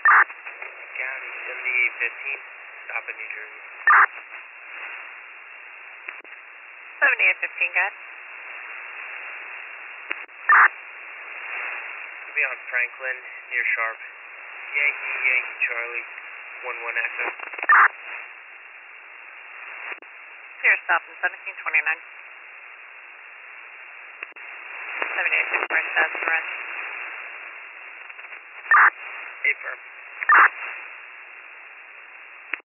County 7815, stop in New Jersey. 7815, guys. We'll be on Franklin, near Sharp. Yankee, Charlie, 11 Echo. Clear stop in 1729. 78 right, that's the rest. Affirm.